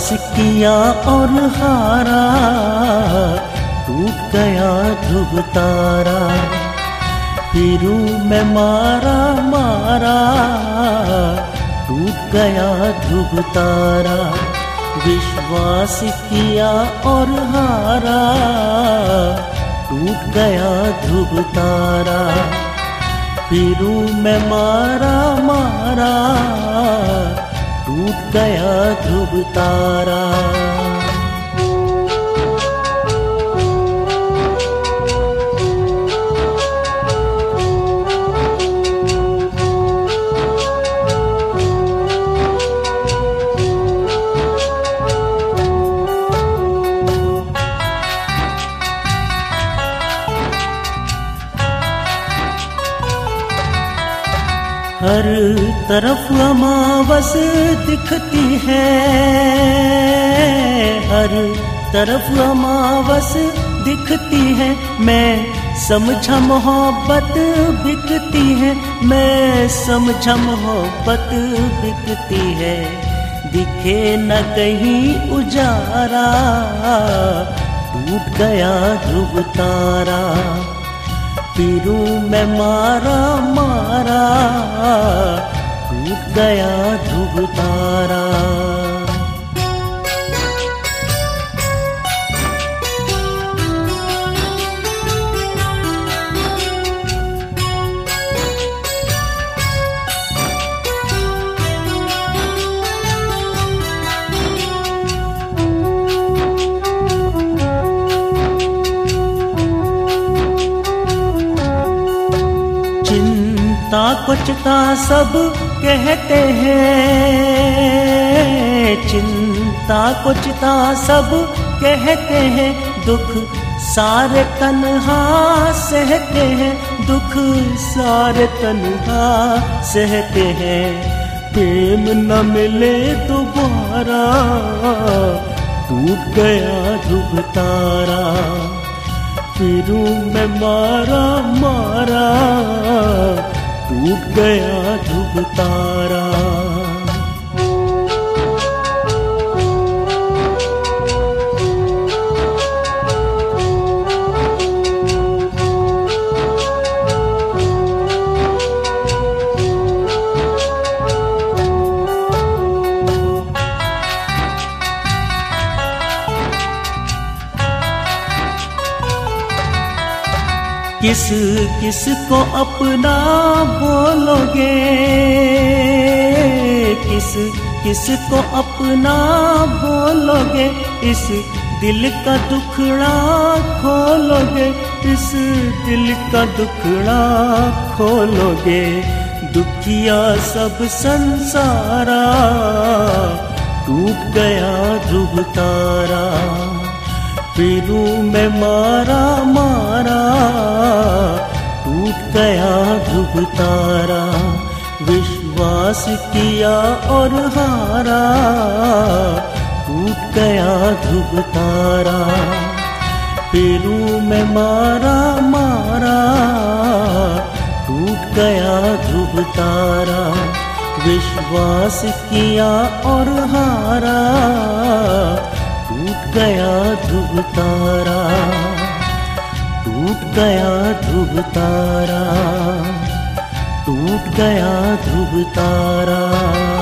किया और हारा, टूट गया ध्रुव तारा। फिरूं मैं मारा मारा, टूट गया ध्रुव तारा। विश्वास किया और हारा, टूट गया ध्रुव तारा। फिरूं मैं मारा मारा, टूट गया ध्रुव तारा। हर तरफ अमावस दिखती है, हर तरफ अमावस दिखती है। मैं समझा मोहब्बत बिकती है, मैं समझा मोहब्बत बिकती है। दिखे न कहीं उजारा, टूट गया ध्रुव तारा। फिरूं मैं मारा मारा, टूट गया ध्रुव तारा। चिंता कुचता सब कहते हैं, चिंता कुचता सब कहते हैं। दुख सारे तन्हा सहते हैं, दुख सारे तन्हा सहते हैं। प्रेम न मिले दोबारा, टूट गया ध्रुव तारा। फिरूं मैं मारा मारा, टूट गया ध्रुव तारा। किस किस को अपना बोलोगे, किस किस को अपना बोलोगे। इस दिल का दुखड़ा खोलोगे, इस दिल का दुखड़ा खोलोगे। दुखिया सब संसारा, टूट गया ध्रुव तारा। फिरूं मैं मारा मारा, टूट गया ध्रुव तारा। विश्वास किया और हारा, टूट गया ध्रुव तारा। फिरूं मैं मारा मारा, टूट गया ध्रुव तारा। विश्वास किया और हारा, टूट गया ध्रुव तारा। टूट गया ध्रुव तारा, टूट गया ध्रुव तारा।